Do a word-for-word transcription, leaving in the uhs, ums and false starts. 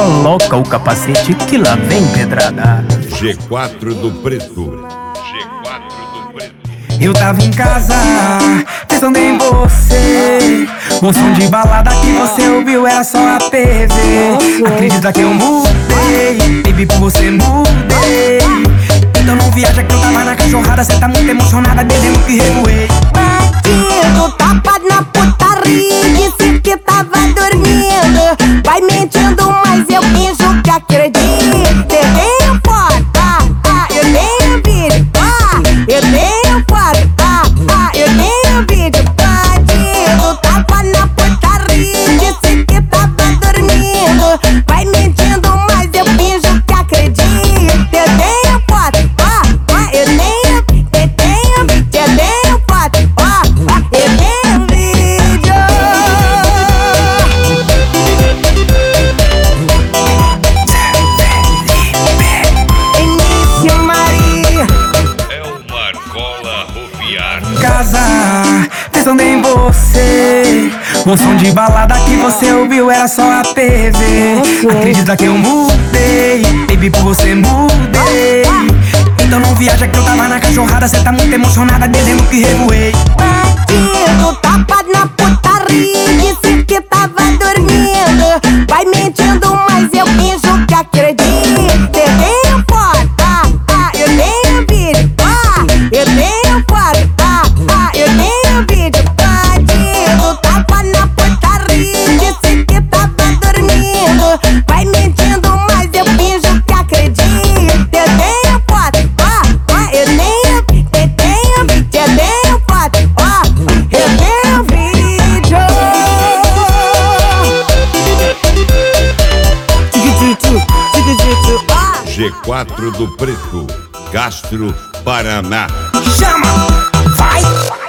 coloca o capacete que lá vem pedrada. G quatro do Preto. G quatro do Preto. Eu tava em casa, pensando em você. O som de balada que você ouviu era só a T V. Acredita que eu mudei, baby, por você mudei. Então não viaja que eu tava na cachorrada. Cê tá muito emocionada, bebendo que revoei. Bandido, tapado na putaria, disse que tava dormindo. Vai mentindo, mas eu finjo que acredito. Eu tenho foto, ah, ah, eu tenho vídeo, ah, eu tenho foto, ah, ah, eu tenho vídeo. Bandido, tava na putaria, disse que tava dormindo. Vai mentindo, mas eu finjo que acredito. Eu tenho foto, ah, ah, eu tenho, eu tenho, eu tenho foto, ah, ah, eu tenho vídeo. Início Maria. É o Marcola Rupiar. Casa, pensando em você. O som de balada que você ouviu era só a T V. Acredita que eu mudei, baby, por você mudei. Então não viaja que eu tava na cachorrada. Cê tá muito emocionada, dizendo que revoei. Bandido, tapado na putaria, disse que tava dormindo. Vai mentindo, mas eu finjo que acredito. Eu tenho foto, ah, ah, eu tenho vídeo, ah, eu tenho foto, ah, ah, eu tenho vídeo. Bandido, tava na putaria, disse que tava dormindo. Vai mentindo, mas eu finjo que acredito. Eu tenho foto, ah, ah, eu tenho, eu tenho, eu tenho foto, ah, eu tenho vídeo. Tic-tic-tic, tic-tic-tic, ah. G quatro do Preto. Castro, Paraná. Chama, vai!